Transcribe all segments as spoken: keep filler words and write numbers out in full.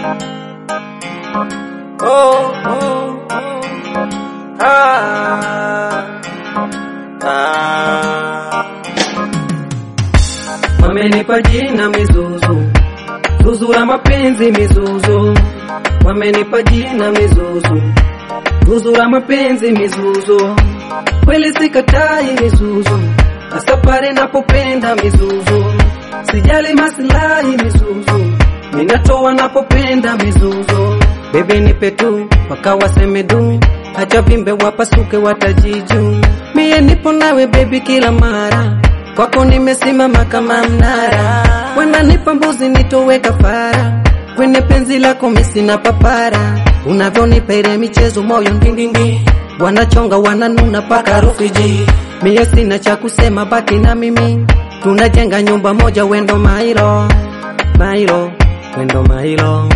Oh, oh, oh. Ah, ah. Wamenipa jina mizuzu, zuzu la mapenzi mizuzu. Wamenipa jina mizuzu, zuzu la mapenzi mizuzu. Kweli sikatai mizuzu, hasa pale napopenda mizuzu. Sijali maslahi mizuzu, ninatoa napopenda mizuzu. Baby nipe tu, waka waseme du, acha vimbe wapasuke watajiju. Mie nipo nawe baby kila mara, kwako nimesimama kama mnara. Wananipa mbuzi nitowe kafara, kwenye penzi lako mimi sina papara. Unavyonipa ile michezo moyo ndindindi, wanachonga wananuna paka Rufiji. Mie sina cha kusema baki na mimi, tunajenga nyumba moja wendo mailo. Mailo, wendo mailo.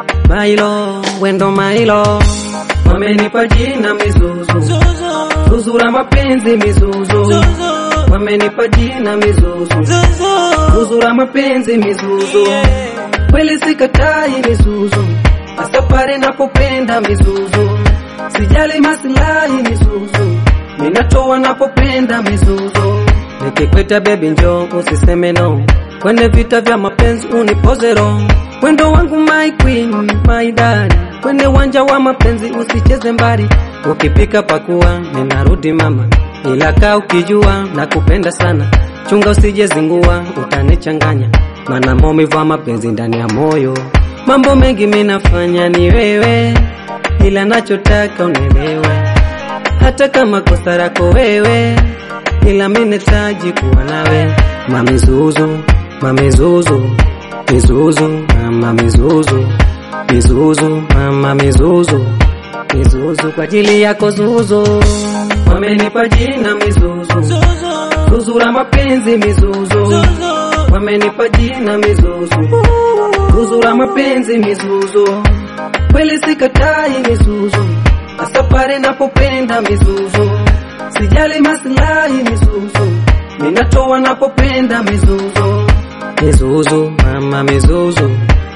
Mailo, wendo mailo. Wamenipa jina mizuzu, zuzu la mapenzi mizuzu. Wamenipa jina mizuzu, zuzu la mapenzi mizuzu. Kweli sikatai mizuzu, hasa pale napopenda mizuzu. Sijali maslahi mizuzu, ninatoa napopenda mizuzu. Nikikwita baby njoo usiseme no, kwenye vita vya mapenzi unipozero. Wendo wangu my queen, my daddy, kwenye wanja wa mapenzi usicheze mbali. Ukipika pakua, ninarudi mama, ila kaa ukijua nakupenda sana. Chunga usije zingua, utanichanganya, mana maumivu wa mapenzi ndani ya moyo. Mambo mengi mimi nafanya ni wewe, ila nachotaka unielewe. Hata kama kosa lako wewe, ila mimi nahitaji kuwa nawe. Mami zuzu, mami zuzu, mizuzu, mama mizuzu, mizuzu, mama mizuzu, mizuzu kwa ajili yako zuzu. Wamenipa jina mizuzu, zuzu la mapenzi mizuzu. Wamenipa jina mizuzu, zuzu la mapenzi mizuzu. Kweli sikatai mizuzu, hasa pale napopenda mizuzu. Sijali maslahi mizuzu, ninatoa napopenda mizuzu. Mizuzu, mama mizuzu,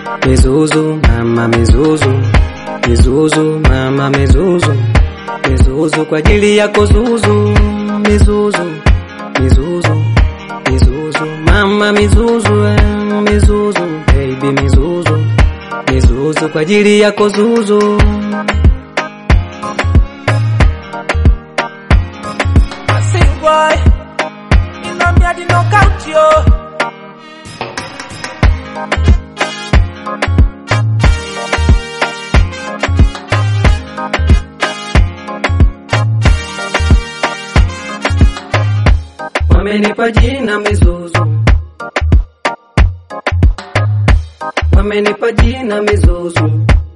mizuzu, mama mizuzu, mizuzu, mama mizuzu, mizuzu kwa ajili yako zuzu. Mizuzu, mizuzu, mizuzu, mama mizuzu, mizuzu, baby mizuzu, mizuzu kwa ajili yako zuzu. I sing boy, in a me I did knock out yo. Wamenipa jina mizuzu, wamenipa jina mizuzu.